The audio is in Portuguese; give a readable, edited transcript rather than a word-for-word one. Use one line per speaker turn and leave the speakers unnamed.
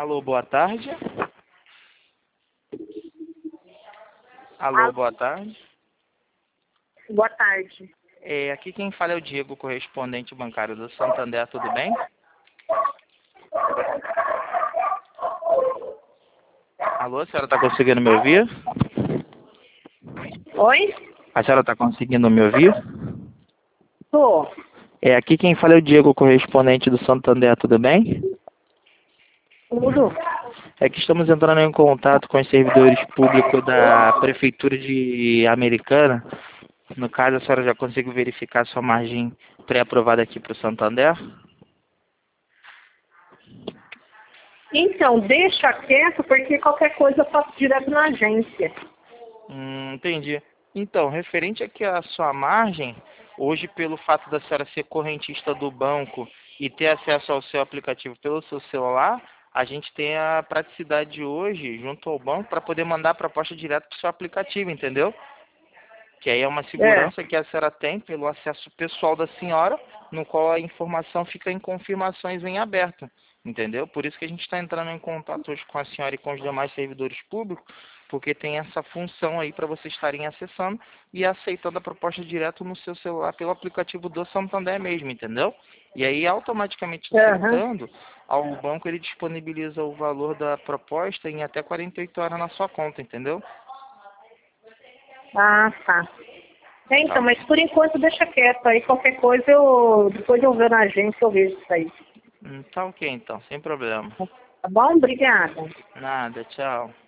Alô, boa tarde. Alô,
Alô,
boa tarde.
boa tarde.
Aqui quem fala é o Diego, correspondente bancário do Santander, tudo bem? Alô, a senhora está conseguindo me ouvir?
Oi?
A senhora está conseguindo me ouvir?
Tô.
Aqui quem fala é o Diego, correspondente do Santander, tudo bem?
Tudo?
É que estamos entrando em contato com os servidores públicos da Prefeitura de Americana. No caso, a senhora já conseguiu verificar sua margem pré-aprovada aqui para o Santander?
Então, deixa quieto, porque qualquer coisa eu faço direto na agência.
Entendi. Então, referente aqui à sua margem, hoje pelo fato da senhora ser correntista do banco e ter acesso ao seu aplicativo pelo seu celular, a gente tem a praticidade hoje, junto ao banco, para poder mandar a proposta direto para o seu aplicativo, entendeu? Que aí é uma
É.
segurança que a senhora tem pelo acesso pessoal da senhora, no qual a informação fica em confirmações em aberto, entendeu? Por isso que a gente está entrando em contato hoje com a senhora e com os demais servidores públicos, porque tem essa função aí para vocês estarem acessando e aceitando a proposta direto no seu celular pelo aplicativo do Santander mesmo, entendeu? E aí automaticamente
Aham.
aceitando, ao banco ele disponibiliza o valor da proposta em até 48 horas na sua conta, entendeu?
Ah, tá.
Tá,
Então, mas por enquanto deixa quieto. Aí qualquer coisa depois eu ver na agência, eu vejo isso aí.
tá ok então, sem problema.
Tá bom? Obrigada.
Nada, tchau.